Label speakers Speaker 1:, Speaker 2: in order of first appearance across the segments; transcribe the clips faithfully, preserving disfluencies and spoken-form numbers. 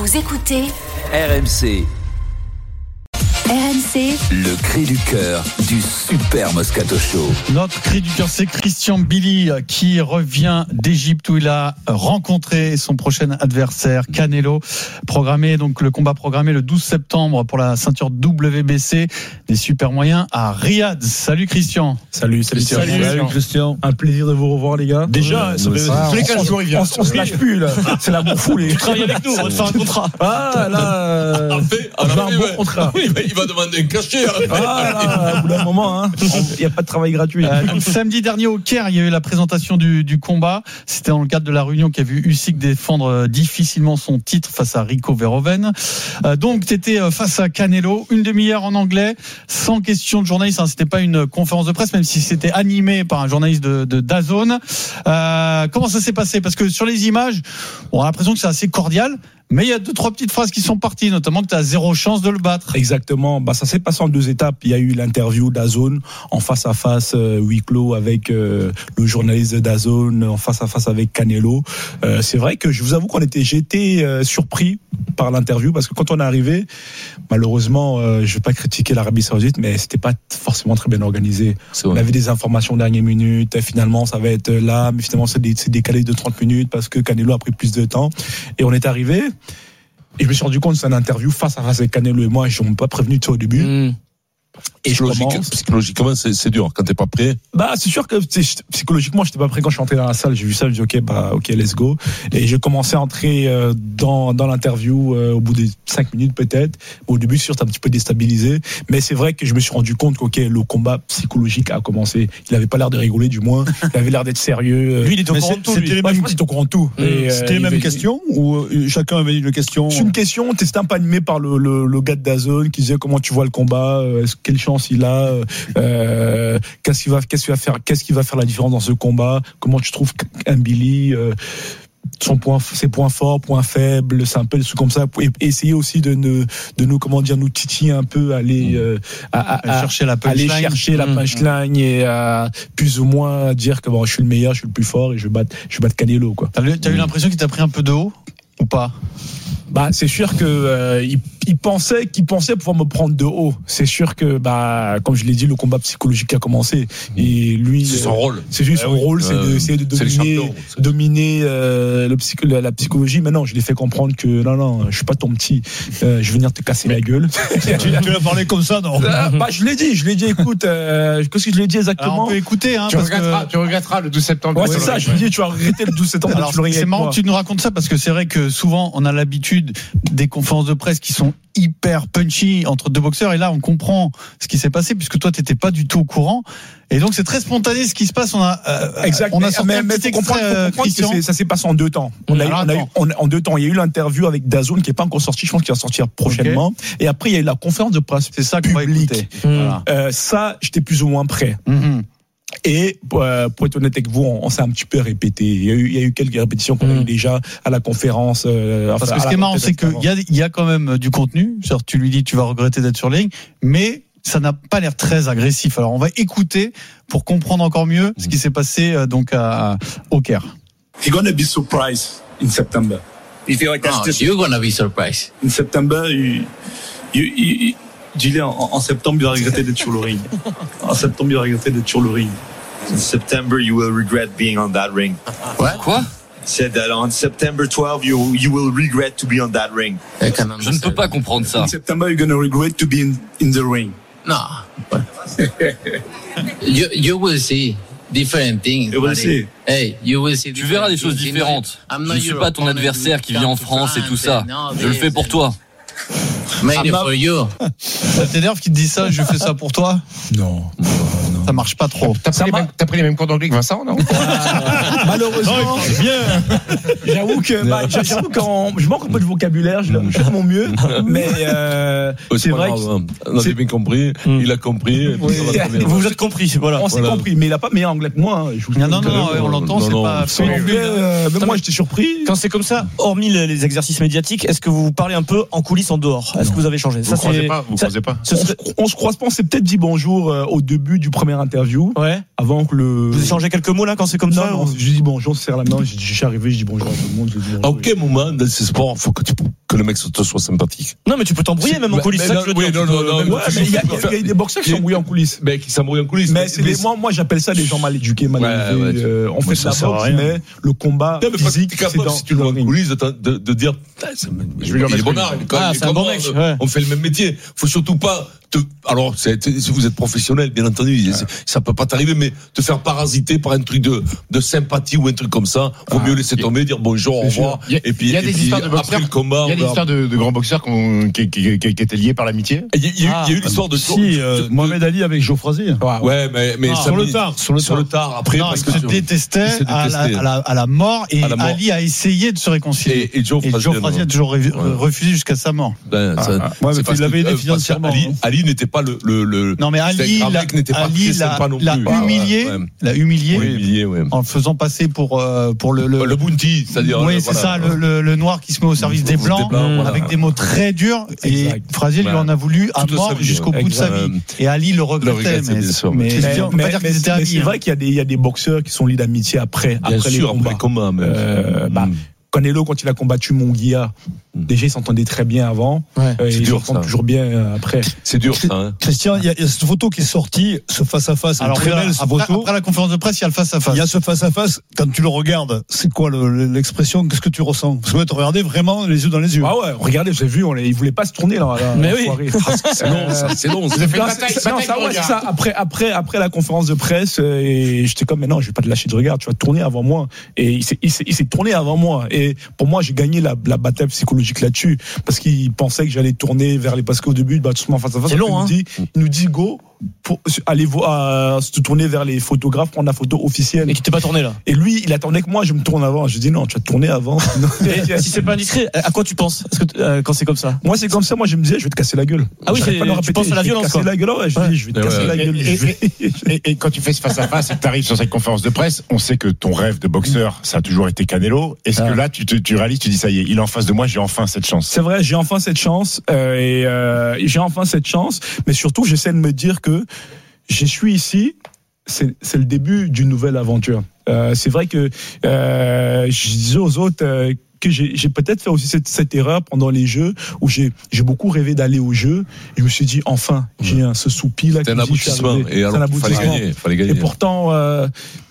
Speaker 1: Vous écoutez
Speaker 2: R M C.
Speaker 1: R M C,
Speaker 2: Le cri du cœur du Super Moscato Show.
Speaker 3: Notre cri du cœur, c'est Christian Billy qui revient d'Égypte où il a rencontré son prochain adversaire, Canelo. Programmé, donc le combat programmé le douze septembre pour la ceinture W B C des super moyens à Riyad. Salut Christian.
Speaker 4: Salut, salut,
Speaker 3: Salut,
Speaker 4: salut,
Speaker 3: Christian.
Speaker 4: Christian. Un plaisir de vous revoir, les gars.
Speaker 3: Déjà, ça fait
Speaker 4: tous
Speaker 3: les quinze jours, il vient.
Speaker 4: On, on se lâche plus, là. C'est la bouffe, les.
Speaker 3: Tu travailles avec nous, on va te faire un contrat.
Speaker 4: Ah, là. euh,
Speaker 5: En fait,
Speaker 4: on va
Speaker 5: en
Speaker 4: faire un
Speaker 5: fait,
Speaker 4: bon
Speaker 5: ouais.
Speaker 4: contrat.
Speaker 5: Oui, mais il va demander un cachet. Hein.
Speaker 4: Ah, là, au bout d'un moment, hein. Il n'y a pas de travail gratuit.
Speaker 3: Euh, donc, samedi dernier au Caire, il y a eu la présentation du, du combat. C'était dans le cadre de la réunion qui a vu Usyk défendre euh, difficilement son titre face à Rico Verhoeven. Euh, donc, tu étais face à Canelo, une demi-heure en anglais, sans question de journaliste. Hein, c'était pas une conférence de presse, même si c'était animé par un journaliste de, de DAZN. Euh, comment ça s'est passé? Parce que sur les images, on a l'impression que c'est assez cordial. Mais il y a deux, trois petites phrases qui sont parties, notamment que tu as zéro chance de le battre.
Speaker 4: Exactement. Bah, ça s'est passé en deux étapes. Il y a eu l'interview d'A Z N en face à face, euh, huis clos avec euh, le journaliste d'A Z N, en face à face avec Canelo. Euh, c'est vrai que je vous avoue qu'on était, j'ai été euh, surpris par l'interview parce que quand on est arrivé, malheureusement, euh, je vais pas critiquer l'Arabie Saoudite, mais c'était pas forcément très bien organisé. On avait des informations dernière minute. Finalement, ça va être là, mais finalement, c'est, dé- c'est décalé de trente minutes parce que Canelo a pris plus de temps. Et on est arrivé. Et je me suis rendu compte que c'est une interview face à face avec Canelo et moi, ils m'ont pas prévenu de ça au début. Mmh. Et je commence.
Speaker 5: Psychologiquement, c'est, c'est dur. Quand t'es pas prêt.
Speaker 4: Bah, c'est sûr que psychologiquement, j'étais pas prêt quand je suis entré dans la salle. J'ai vu ça, je me dis ok, bah, ok, let's go. Et j'ai commencé à entrer euh, dans dans l'interview euh, au bout des cinq minutes peut-être. Au début, c'est sûr, t'es un petit peu déstabilisé, mais c'est vrai que je me suis rendu compte que ok, le combat psychologique a commencé. Il avait pas l'air de rigoler, du moins. Il avait l'air d'être sérieux.
Speaker 3: Lui, il était au courant de tout.
Speaker 4: C'était les mêmes, c'était au courant de tout.
Speaker 6: Mmh.
Speaker 4: Et,
Speaker 6: c'était
Speaker 4: euh,
Speaker 6: les mêmes
Speaker 4: avait...
Speaker 6: questions ou chacun avait une question?
Speaker 4: C'est une question. C'était un peu animé par le le, le gars de D A Z N qui disait comment tu vois le combat, est-ce quelle chance il a. Euh, qu'est-ce qu'il va, qu'est-ce qu'il va faire, qu'est-ce qui va faire la différence dans ce combat? Comment tu trouves un Billy, euh, son point, ses points forts, points faibles, c'est un peu des trucs comme ça. Et essayer aussi de nous, de nous, comment dire, nous titiller un peu, aller, euh, à, à, à
Speaker 3: chercher la punchline,
Speaker 4: aller chercher la punchline et à plus ou moins dire que bon, je suis le meilleur, je suis le plus fort et je vais battre, je vais battre Canelo, quoi.
Speaker 3: T'as, t'as eu l'impression qu'il t'a pris un peu de haut ou pas?
Speaker 4: Bah, c'est sûr que euh, il, il pensait qu'il pensait pouvoir me prendre de haut. C'est sûr que bah comme je l'ai dit, le combat psychologique a commencé et lui
Speaker 5: C'est son
Speaker 4: euh,
Speaker 5: rôle.
Speaker 4: C'est juste
Speaker 5: eh
Speaker 4: son
Speaker 5: oui.
Speaker 4: rôle, c'est
Speaker 5: euh,
Speaker 4: de, de
Speaker 5: c'est
Speaker 4: dominer,
Speaker 5: champions,
Speaker 4: dominer euh, le psycho, la, la psychologie. Mais non, je l'ai fait comprendre que non non, je suis pas ton petit. Euh, je vais venir te casser la gueule.
Speaker 6: tu, tu l'as parlé comme ça, non?
Speaker 4: euh, Bah je l'ai dit, je l'ai dit. Écoute, euh, qu'est-ce que je l'ai dit exactement?
Speaker 3: Alors, on peut écouter, hein,
Speaker 7: tu,
Speaker 3: parce
Speaker 7: regretteras,
Speaker 3: que...
Speaker 7: tu regretteras le douze septembre.
Speaker 4: Ouais, c'est ça. Je lui dis, tu vas regretter le douze septembre.
Speaker 3: Alors, c'est marrant que tu nous racontes ça parce que c'est vrai que souvent on a l'habitude des conférences de presse qui sont hyper punchy entre deux boxeurs et là on comprend ce qui s'est passé puisque toi t'étais pas du tout au courant et donc c'est très spontané ce qui se passe. On a euh,
Speaker 4: exact.
Speaker 3: On a
Speaker 4: mais,
Speaker 3: sorti
Speaker 4: mais,
Speaker 3: un
Speaker 4: mais
Speaker 3: petit
Speaker 4: faut comprendre,
Speaker 3: extrait,
Speaker 4: faut comprendre que c'est, ça s'est passé en deux temps. On a, eu, on a eu on, en deux temps. Il y a eu l'interview avec D A Z N qui est pas encore sorti. Je pense qu'il va sortir prochainement. Okay. Et après il y a eu la conférence de presse.
Speaker 3: C'est ça qu'on va écouter.
Speaker 4: Voilà. Euh, ça, j'étais plus ou moins prêt. Mm-hmm. Et euh, pour être honnête avec vous, on, on s'est un petit peu répété. Il y a eu, il y a eu quelques répétitions qu'on mmh. a eu déjà à la conférence. Euh,
Speaker 3: Parce
Speaker 4: enfin,
Speaker 3: que ce qui est marrant, c'est qu'il y a, il y a quand même du contenu. Genre, tu lui dis, tu vas regretter d'être sur ligne, mais ça n'a pas l'air très agressif. Alors, on va écouter pour comprendre encore mieux ce qui s'est passé euh, donc à, au Caire.
Speaker 8: You're gonna be surprised in September. You feel like that's
Speaker 9: oh,
Speaker 8: just
Speaker 9: you're gonna be surprised
Speaker 8: in September. You, you, you, Dis-le, en, en septembre, il va regretter d'être sur le ring. En septembre, il va regretter d'être sur le ring.
Speaker 10: In September, you will regret being on that ring.
Speaker 9: What? Quoi?
Speaker 10: Said that on September twelfth, you you will regret to be on that ring.
Speaker 9: Je ne peux pas comprendre ça.
Speaker 8: In September, you're gonna regret to be in, in the ring.
Speaker 9: No. you you will see different things.
Speaker 8: You will see.
Speaker 9: Hey, you will see.
Speaker 11: Tu verras des choses différentes. Je ne suis pas ton adversaire qui vit en France et tout ça. Je le fais pour toi.
Speaker 9: Made it for you.
Speaker 3: Ça t'énerve qu'il te dise ça, je fais ça pour toi?
Speaker 4: Non, non, non.
Speaker 3: Ça marche pas trop.
Speaker 7: T'as pris, les mêmes, t'as pris les mêmes cours d'anglais que Vincent, non?
Speaker 4: Ah, malheureusement. Non, bien. J'avoue que, bah, j'avoue quand je manque un peu de vocabulaire, je, je fais mon mieux, mais euh,
Speaker 5: c'est,
Speaker 4: c'est vrai
Speaker 5: grave,
Speaker 4: que
Speaker 5: hein. On a bien compris, mmh. il a compris.
Speaker 4: Oui.
Speaker 6: Vous vous êtes compris, voilà.
Speaker 4: On s'est
Speaker 5: voilà.
Speaker 4: compris, mais il a pas meilleur anglais que moi. Hein. Je vous
Speaker 3: non, non, non, non, on l'entend, non, c'est non, pas.
Speaker 4: Son anglais, euh, même moi, j'étais surpris.
Speaker 6: Quand c'est comme ça, hormis les exercices médiatiques, est-ce que vous vous parlez un peu en coulisses en dehors? Est-ce que vous avez changé?
Speaker 7: Vous ça, croisez pas, vous ça, croisez pas.
Speaker 4: On, serait... on se croise pas, on s'est peut-être dit bonjour euh, au début du premier interview.
Speaker 6: Ouais.
Speaker 4: Avant que le.
Speaker 6: Vous échangez quelques mots là quand c'est comme
Speaker 4: non,
Speaker 6: ça?
Speaker 4: Non, je dis bonjour, je serre la main, je suis arrivé, je dis bonjour à tout le monde. Je dis bonjour,
Speaker 5: à aucun moment dans ces sports, faut que tu, que le mec te soit sympathique.
Speaker 6: Non, mais tu peux t'embrouiller même en
Speaker 5: Ouais,
Speaker 6: coulisses.
Speaker 5: mais
Speaker 6: ça
Speaker 5: non,
Speaker 6: que je veux
Speaker 5: oui,
Speaker 6: dire.
Speaker 5: non,
Speaker 6: Tu
Speaker 5: non,
Speaker 6: peux-
Speaker 5: non,
Speaker 4: Ouais, mais il y, a- il y a des boxeurs qui sont brouillés en coulisses.
Speaker 5: Mais qui s'embrouillent en coulisses.
Speaker 4: Mais c'est les, moi, moi j'appelle ça des gens mal éduqués, mal
Speaker 5: Ouais,
Speaker 4: élevés.
Speaker 5: ouais, tu-
Speaker 4: Euh, on
Speaker 5: moi,
Speaker 4: fait
Speaker 5: ça
Speaker 4: de la
Speaker 5: sert à
Speaker 4: boxe,
Speaker 5: rien.
Speaker 4: mais le combat
Speaker 5: Non, mais parce que
Speaker 4: physique,
Speaker 5: t'es
Speaker 4: c'est
Speaker 5: capable,
Speaker 4: dans,
Speaker 5: si tu le vois en
Speaker 4: ring.
Speaker 5: coulisses, de, de, de dire, putain, c'est,
Speaker 7: Je vais lui
Speaker 5: il est
Speaker 7: remettre
Speaker 5: bon
Speaker 7: une-
Speaker 5: art.
Speaker 6: Ah, c'est un bon mec, ouais.
Speaker 5: On fait le même métier. Faut surtout pas te, alors, c'est, si vous êtes professionnel, bien entendu, c'est- ça peut pas t'arriver, mais te faire parasiter par un truc de, de sympathie ou un truc comme ça, vaut
Speaker 7: Ah,
Speaker 5: mieux laisser tomber, dire bonjour, au revoir,
Speaker 7: Il y a,
Speaker 5: et puis,
Speaker 7: il y a
Speaker 5: et
Speaker 7: des
Speaker 5: puis
Speaker 7: histoires de
Speaker 5: après
Speaker 7: boxeurs.
Speaker 5: le combat,
Speaker 7: Il y a des
Speaker 5: on
Speaker 7: histoires de, de grands boxeurs qu'on- qui, qui, qui, qui étaient liés par l'amitié.
Speaker 5: Il y a, il y a eu,
Speaker 6: Ah.
Speaker 5: il y a eu l'histoire de
Speaker 8: Si, euh, Mohamed Ali avec Joe Frazier.
Speaker 5: Ouais, mais, mais
Speaker 3: Ah,
Speaker 5: ça
Speaker 8: sur le
Speaker 5: met-
Speaker 8: tard,
Speaker 5: sur le, sur le tard, après,
Speaker 3: Non,
Speaker 5: parce
Speaker 3: ils
Speaker 5: que
Speaker 3: se
Speaker 5: tu-
Speaker 3: détestaient
Speaker 5: ils se
Speaker 3: à la,
Speaker 5: détestaient.
Speaker 3: à, la, à la mort et
Speaker 5: À la mort.
Speaker 3: Ali a essayé de se réconcilier.
Speaker 5: Et, et Joe
Speaker 3: Et
Speaker 5: Frazier,
Speaker 3: Joe Frazier a
Speaker 5: non.
Speaker 3: toujours re-
Speaker 5: Ouais.
Speaker 3: refusé jusqu'à sa mort.
Speaker 5: Ben, ça-
Speaker 8: ah. Ouais, mais
Speaker 5: c'est
Speaker 8: il
Speaker 5: parce
Speaker 8: l'avait
Speaker 5: que,
Speaker 8: aidé
Speaker 5: euh, parce
Speaker 8: financièrement,
Speaker 5: qu'Ali-
Speaker 8: hein.
Speaker 5: Ali n'était pas le, le, le
Speaker 3: Non mais
Speaker 5: c'était
Speaker 3: Ali,
Speaker 5: un
Speaker 3: l'a,
Speaker 5: mec n'était pas
Speaker 3: Ali
Speaker 5: très
Speaker 3: l'a,
Speaker 5: sympa non
Speaker 3: l'a
Speaker 5: plus.
Speaker 3: humilié,
Speaker 5: Ouais.
Speaker 3: l'a humilié
Speaker 5: Oui, humilié, ouais.
Speaker 3: en le faisant passer pour euh, pour le le,
Speaker 5: Le bounty, c'est-à-dire.
Speaker 3: oui,
Speaker 5: euh,
Speaker 3: c'est
Speaker 5: voilà.
Speaker 3: ça, le, le, le noir qui se met au service des
Speaker 5: Des
Speaker 3: blancs,
Speaker 5: Blancs, voilà.
Speaker 3: avec des mots très durs. Et
Speaker 4: Exact.
Speaker 3: Frazier lui
Speaker 5: Ouais.
Speaker 3: en a voulu à
Speaker 5: Toute sa
Speaker 3: mort
Speaker 5: vie,
Speaker 3: jusqu'au
Speaker 5: ouais.
Speaker 3: bout de sa
Speaker 5: Exact.
Speaker 3: vie. Et Ali le regrettait,
Speaker 5: regrettait,
Speaker 3: mais,
Speaker 5: bien sûr.
Speaker 3: mais,
Speaker 4: Mais,
Speaker 3: on peut
Speaker 4: mais-
Speaker 3: pas dire
Speaker 4: mais-
Speaker 3: qu'ils étaient
Speaker 4: mais
Speaker 3: amis.
Speaker 4: c'est
Speaker 3: hein.
Speaker 4: vrai qu'il y a des, il y a des boxeurs qui sont liés d'amitié après,
Speaker 5: Bien
Speaker 4: après
Speaker 5: sûr,
Speaker 4: les combats.
Speaker 5: après combat, mais.
Speaker 4: Euh, bah,
Speaker 5: Mm.
Speaker 4: Canelo, quand il a combattu Munguia,
Speaker 5: Mm.
Speaker 4: déjà ils s'entendaient très bien avant.
Speaker 6: Ouais.
Speaker 4: Euh,
Speaker 5: C'est
Speaker 4: ils
Speaker 5: dur,
Speaker 4: s'entendent
Speaker 5: ça.
Speaker 4: toujours bien euh, après.
Speaker 5: C'est dur, ça, hein.
Speaker 8: Christian, il y, a- il y a cette photo qui est sortie, ce face-à-face, elle est
Speaker 3: Alors
Speaker 8: très
Speaker 3: voilà,
Speaker 8: belle cette
Speaker 3: après,
Speaker 8: photo.
Speaker 3: après la conférence de presse, il y a le face à face.
Speaker 8: Il y a ce face-à-face, quand tu le regardes, c'est quoi le- l'expression, qu'est-ce que tu ressens? Parce que tu regardais vraiment les yeux dans les yeux.
Speaker 4: Ah ouais, regardez, j'ai vu, on les, ils voulaient pas se tourner là. là
Speaker 6: Mais
Speaker 4: la
Speaker 6: oui.
Speaker 4: soirée.
Speaker 5: C'est long, ça, c'est long. ça.
Speaker 7: Vous avez fait une
Speaker 4: Non,
Speaker 7: bataille,
Speaker 4: c'est- non,
Speaker 7: bataille
Speaker 4: ça,
Speaker 7: de
Speaker 4: ouais,
Speaker 7: regard.
Speaker 4: c'est ça. Après, après, après la conférence de presse, euh, et j'étais comme, mais non, je vais pas te lâcher de regard, tu vas tourner avant moi. Et il s'est, il s'est, il s'est tourné avant moi. Et pour moi, j'ai gagné la, la bataille psychologique là-dessus, parce qu'il pensait que j'allais tourner vers les, parce qu'au début, bah, tout le monde face à face.
Speaker 6: C'est long,
Speaker 4: il
Speaker 6: hein.
Speaker 4: nous dit, il nous dit go pour aller voir, euh, se tourner vers les photographes, prendre la photo officielle.
Speaker 6: Mais qui t'es pas tourné là.
Speaker 4: Et lui, il attendait que moi, je me tourne avant. Je dis non, tu vas tourner avant.
Speaker 6: Et si c'est pas indiscret, à quoi tu penses? Est-ce que euh, quand c'est comme ça?
Speaker 4: Moi, c'est comme ça. Moi, je me disais, je vais te casser la gueule.
Speaker 6: Ah oui,
Speaker 4: J'arrête
Speaker 6: c'est-
Speaker 4: pas de le
Speaker 6: tu
Speaker 4: répéter,
Speaker 6: penses à la
Speaker 4: je vais te
Speaker 6: violence,
Speaker 4: casser
Speaker 6: quoi.
Speaker 4: la gueule. Ouais, je
Speaker 6: Ouais.
Speaker 4: dis, je vais te
Speaker 5: Ouais,
Speaker 4: casser
Speaker 5: ouais.
Speaker 4: la gueule.
Speaker 7: Et,
Speaker 4: Je vais-
Speaker 7: et- et- et quand tu fais ce face à face et que tu arrives sur cette conférence de presse, on sait que ton rêve de boxeur, ça a toujours été Canelo. Est-ce
Speaker 6: Ah.
Speaker 7: que là, tu, te, tu réalises, tu dis ça y est, il est en face de moi, j'ai enfin cette chance.
Speaker 4: C'est vrai, j'ai enfin cette chance euh, et euh, j'ai enfin cette chance, mais surtout j'essaie de me dire que je suis ici, c'est c'est le début d'une nouvelle aventure. Euh, c'est vrai que euh, je disais aux autres euh, que j'ai j'ai peut-être fait aussi cette, cette erreur pendant les Jeux où j'ai j'ai beaucoup rêvé d'aller aux Jeux. Et je me suis dit enfin j'ai un ce soupir là.
Speaker 5: C'est
Speaker 4: qui
Speaker 5: un
Speaker 4: me dit, je suis
Speaker 5: aboutissement.
Speaker 4: arrivé.
Speaker 5: Et
Speaker 4: C'est un
Speaker 5: alors, il fallait
Speaker 4: aboutissement.
Speaker 5: gagner. Fallait gagner.
Speaker 4: Et pourtant, euh,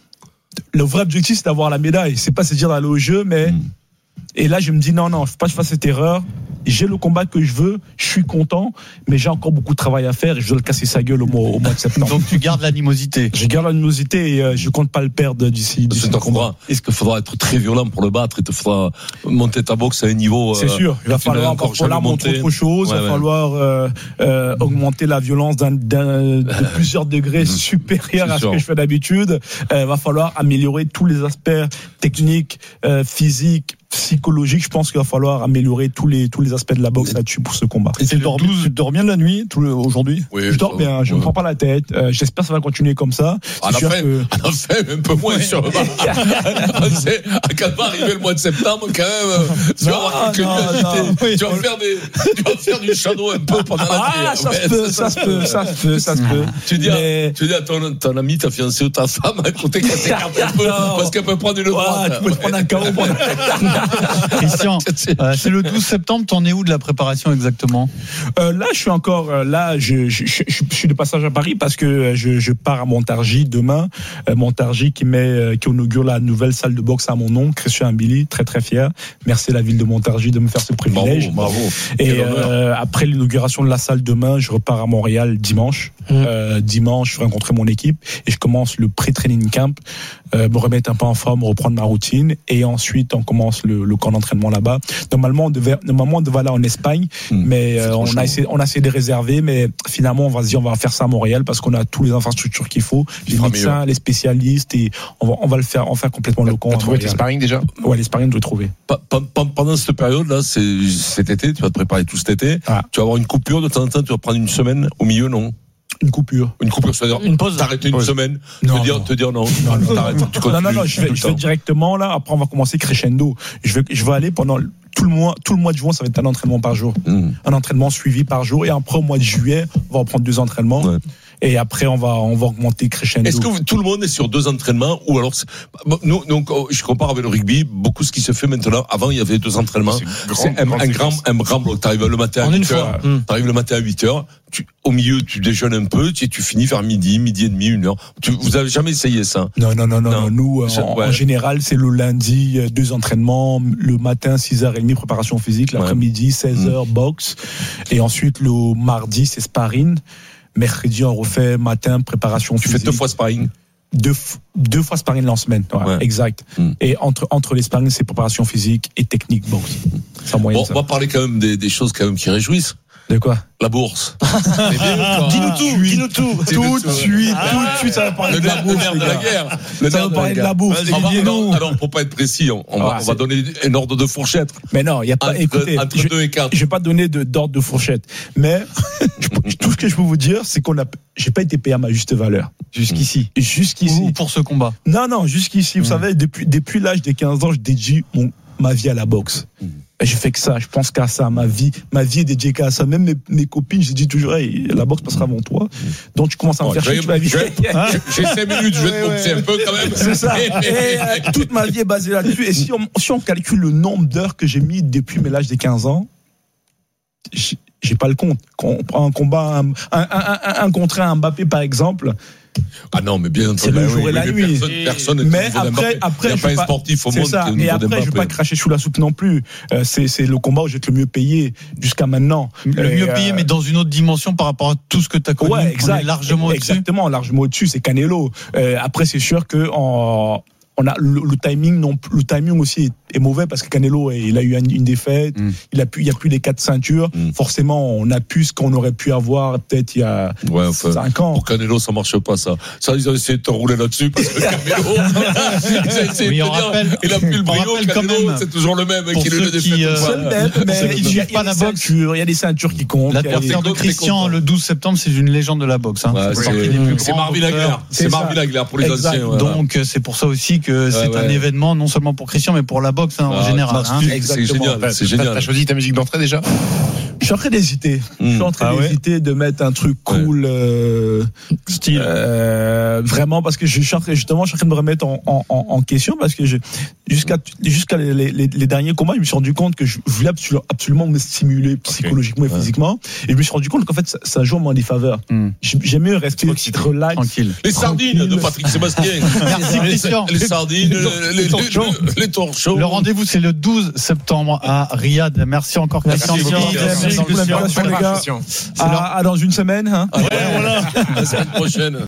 Speaker 4: le vrai objectif, c'est d'avoir la médaille. C'est pas se dire d'aller au jeu, mais.
Speaker 5: Mm.
Speaker 4: Et là, je me dis, non, non, faut pas que je fasse cette erreur. J'ai le combat que je veux, je suis content, mais j'ai encore beaucoup de travail à faire et je dois le casser sa gueule au mois, au mois de septembre.
Speaker 3: Donc tu gardes l'animosité.
Speaker 4: Je garde l'animosité et euh, je compte pas le perdre d'ici.
Speaker 5: Parce
Speaker 4: d'ici
Speaker 5: que
Speaker 4: le
Speaker 5: t'en
Speaker 4: combat.
Speaker 5: faudra- Est-ce qu'il faudra être très violent pour le battre? Il te faudra monter ta boxe à un niveau.
Speaker 4: C'est
Speaker 5: euh,
Speaker 4: sûr, il va
Speaker 5: que tu n'as
Speaker 4: falloir
Speaker 5: encore
Speaker 4: encore falloir
Speaker 5: jamais
Speaker 4: montrer
Speaker 5: monté.
Speaker 4: autre chose, il
Speaker 5: Ouais,
Speaker 4: va
Speaker 5: ouais.
Speaker 4: falloir euh, euh, augmenter la violence d'un, d'un, de plusieurs degrés supérieurs
Speaker 5: C'est
Speaker 4: à ce
Speaker 5: sûr.
Speaker 4: que je fais d'habitude. Il euh, va falloir améliorer tous les aspects techniques, euh, physiques, psychologiques. Je pense qu'il va falloir améliorer tous les tous les aspects de la boxe là-dessus pour ce combat.
Speaker 8: Et tu dors, tu dors bien de la nuit tout le- aujourd'hui?
Speaker 5: Oui,
Speaker 4: Je dors
Speaker 5: ça-
Speaker 4: bien, je ne
Speaker 5: ouais.
Speaker 4: me prends pas la tête. Euh, j'espère que ça va continuer comme ça.
Speaker 5: À
Speaker 4: C'est
Speaker 5: la
Speaker 4: sûr
Speaker 5: fin,
Speaker 4: que-
Speaker 5: à la fin, un peu moins sur le bas. On sait, à quand va arriver le mois de septembre, quand même, tu vas
Speaker 4: Non,
Speaker 5: avoir quelques
Speaker 4: non,
Speaker 5: nuages,
Speaker 4: non,
Speaker 5: tu-
Speaker 4: oui.
Speaker 5: tu vas faire des, tu vas faire du shadow un peu pendant la nuit.
Speaker 4: Ah, ça
Speaker 5: Ouais,
Speaker 4: se peut, ça se peut, ça se peut, ça se peut.
Speaker 5: Tu dis, à,
Speaker 4: Mais-
Speaker 5: tu dis à ton, ton ami, ta fiancée ou ta femme, à côté qu'elle s'écarte un peu,
Speaker 4: Non.
Speaker 5: parce qu'elle peut prendre une
Speaker 4: Voilà,
Speaker 5: droite.
Speaker 4: tu peux te prendre un K O. pendant-
Speaker 3: Christian, euh, c'est le douze septembre, t'en es où de la préparation exactement?
Speaker 4: Euh, là, je suis encore euh, là. Je, je, je, je suis de passage à Paris parce que euh, je, je pars à Montargis demain. Euh, Montargis qui met, euh, qui inaugure la nouvelle salle de boxe à mon nom, Christian Ambili, très très fier. Merci à la ville de Montargis de me faire ce privilège.
Speaker 5: Bravo, bravo.
Speaker 4: Et
Speaker 5: Quel honneur.
Speaker 4: euh, après l'inauguration de la salle demain, je repars à Montréal dimanche.
Speaker 6: Mmh.
Speaker 4: Euh, dimanche, je vais rencontrer mon équipe et je commence le pré-training camp, euh, me remettre un peu en forme, reprendre ma routine et ensuite on commence le, le camp d'entraînement là-bas. Normalement, on devait, normalement, on devait aller en Espagne,
Speaker 5: Mmh.
Speaker 4: mais
Speaker 5: C'est
Speaker 4: euh,
Speaker 5: trop
Speaker 4: on
Speaker 5: chaud.
Speaker 4: a essayé, on a essayé de réserver, mais finalement, on va se dire, on va faire ça à Montréal parce qu'on a tous les infrastructures qu'il faut, les
Speaker 5: fera
Speaker 4: médecins,
Speaker 5: mieux.
Speaker 4: les spécialistes et on va, on va le faire, on va faire complètement le camp.
Speaker 7: T'as
Speaker 4: à
Speaker 7: trouvé tes
Speaker 4: Montréal.
Speaker 7: sparring déjà?
Speaker 4: Ouais, les sparring, je dois trouver.
Speaker 5: Pa- pa- pa- Pendant cette période-là, c'est cet été, tu vas te préparer tout cet été.
Speaker 4: Ah.
Speaker 5: Tu vas avoir une coupure de temps en temps, tu vas prendre une semaine au milieu, non?
Speaker 4: Une coupure.
Speaker 5: Une coupure, c'est-à-dire
Speaker 6: Une pause.
Speaker 5: t'arrêter une
Speaker 7: Pause.
Speaker 5: semaine,
Speaker 4: Non,
Speaker 5: te dire,
Speaker 4: non.
Speaker 5: te dire non,
Speaker 4: Non, non,
Speaker 5: t'arrêtes, tu
Speaker 4: Non,
Speaker 5: continues
Speaker 4: non, non, je
Speaker 5: tout
Speaker 4: vais,
Speaker 5: le
Speaker 4: je vais
Speaker 5: temps.
Speaker 4: directement là. Après, on va commencer crescendo. Je vais, je vais aller pendant tout le mois, tout le mois de juin, ça va être un entraînement par jour,
Speaker 5: Mmh.
Speaker 4: un entraînement suivi par jour. Et après, au mois de juillet, on va reprendre deux entraînements.
Speaker 5: Ouais.
Speaker 4: Et après, on va, on va augmenter crescendo.
Speaker 5: Est-ce que vous, tout le monde est sur deux entraînements ou alors c'est, nous, donc je compare avec le rugby, beaucoup ce qui se fait maintenant. Avant, il y avait deux entraînements. C'est, c'est un, un grand, un grand bloc. T'arrives le matin à huit heures. T'arrives le matin à huit heures. Tu, au milieu, tu déjeunes un peu, tu, tu finis vers midi, midi et demi, une heure. Tu, vous avez jamais essayé ça?
Speaker 4: Non, non, non, non. non. Nous,
Speaker 5: Je,
Speaker 4: en,
Speaker 5: ouais.
Speaker 4: en général, c'est le lundi, deux entraînements. Le matin, six heures trente, préparation physique. L'après-midi, ouais. seize heures, mmh. boxe. Et ensuite, le mardi, c'est sparring. Mercredi, on refait matin, préparation
Speaker 5: tu
Speaker 4: physique.
Speaker 5: Tu fais deux fois sparring?
Speaker 4: Deux, deux fois sparring en semaine, ouais, ouais. exact. Mm. Et entre entre les sparring, c'est préparation physique et technique boxe. Sans moyen.
Speaker 5: Bon,
Speaker 4: ça.
Speaker 5: On va parler quand même des, des choses quand même qui réjouissent.
Speaker 4: De quoi?
Speaker 5: La bourse. C'est bien,
Speaker 6: dis-nous tout, dis-nous tout.
Speaker 4: Tout de suite, tout de suite, ça va parler de la bourse.
Speaker 5: Le nerf de la guerre. Le
Speaker 4: ça va parler de la bourse.
Speaker 5: Alors, alors, pour pas être précis, on, on, ah, va, on va donner un ordre de fourchette.
Speaker 4: Mais non, il y a pas.
Speaker 5: Entre,
Speaker 4: écoutez,
Speaker 5: entre
Speaker 4: je,
Speaker 5: deux et quatre.
Speaker 4: Je vais pas donner de, d'ordre de fourchette. Mais tout ce que je peux vous dire, c'est qu'on a. J'ai pas été payé à ma juste valeur jusqu'ici. Mmh. Jusqu'ici.
Speaker 3: Ou pour ce combat.
Speaker 4: Non, non, jusqu'ici. Vous mmh. savez, depuis depuis l'âge de quinze ans, je dédie mon ma vie à la boxe. Mmh. Je fais que ça, je pense qu'à ça, ma vie, ma vie est dédiée qu'à ça. Même mes, mes copines, j'ai dit toujours, hey, la boxe passera avant toi. Donc tu commences à me oh, faire chier toute ma vie.
Speaker 5: J'ai cinq minutes, je vais te boxer un peu quand même.
Speaker 4: C'est ça. Et, euh, toute ma vie est basée là-dessus. Et si on, si on calcule le nombre d'heures que j'ai mis depuis l'âge de quinze ans, j'ai, j'ai pas le compte. Quand on prend un combat, un, un, un, un contre un Mbappé par exemple.
Speaker 5: Ah non, mais bien entendu,
Speaker 4: c'est le jour oui, et la nuit.
Speaker 5: Personne, personne
Speaker 4: mais après, après,
Speaker 5: il n'y a pas un sportif au monde
Speaker 4: ça.
Speaker 5: qui est au
Speaker 4: et
Speaker 5: niveau
Speaker 4: après,
Speaker 5: d'Mbappé.
Speaker 4: je ne vais pas cracher sous la soupe non plus. Euh, c'est, c'est le combat où je vais être le mieux payé jusqu'à maintenant.
Speaker 3: Le
Speaker 4: et
Speaker 3: mieux payé, euh... mais dans une autre dimension par rapport à tout ce que tu as connu.
Speaker 4: Ouais, exact.
Speaker 3: On est largement
Speaker 4: Exactement,
Speaker 3: au-dessus.
Speaker 4: largement au-dessus. C'est Canelo. Euh, après, c'est sûr que en on a le, le timing non le timing aussi est, est mauvais parce que Canelo il a eu une, une défaite, mm. il a pu il y a plus les quatre ceintures, mm. forcément on a plus ce qu'on aurait pu avoir peut-être il y a
Speaker 5: ouais, enfin,
Speaker 4: cinq ans.
Speaker 5: Pour Canelo ça marche pas ça. Ça ils ont essayé de te rouler là-dessus parce que Canelo ils ont essayé oui, de te
Speaker 3: rappelle,
Speaker 5: dire il a plus le brio Canelo, c'est toujours le même qui le défaite.
Speaker 4: Euh, c'est le même mais il y a pas la boxe, il y a des ceintures qui comptent.
Speaker 3: L'adversaire de Christian le douze septembre, c'est une légende de la boxe hein.
Speaker 5: Ouais, c'est, c'est Marvin Hagler, c'est Marvin Hagler pour les
Speaker 4: exact.
Speaker 5: anciens.
Speaker 3: Donc c'est pour ça aussi que c'est un événement non seulement pour Christian mais pour la boxe hein, en général.
Speaker 5: Hein. C'est génial, c'est génial.
Speaker 7: T'as choisi ta musique d'entrée déjà?
Speaker 4: Je suis en train d'hésiter. Mmh. Je suis en train ah d'hésiter ouais. de mettre un truc cool, ouais. euh,
Speaker 3: style,
Speaker 4: euh, vraiment parce que je suis en train, justement, je suis en train de me remettre en, en, en question parce que je, jusqu'à jusqu'à les, les, les derniers combats, je me suis rendu compte que je voulais absolument, absolument me stimuler psychologiquement okay. et physiquement, ouais. et je me suis rendu compte qu'en fait ça, ça joue en mon défaveur. Mmh. J'aime mieux rester relax,
Speaker 3: tranquille.
Speaker 5: Les sardines tranquille. De Patrick Sébastien.
Speaker 3: Merci Christian.
Speaker 5: Les sardines, les, les, les, les torchons.
Speaker 3: Le rendez-vous c'est le douze septembre à Riyad. Merci encore Christian.
Speaker 4: Merci beaucoup l'invitation les gars. À, à dans une semaine. Hein.
Speaker 5: Ouais, voilà. La semaine prochaine.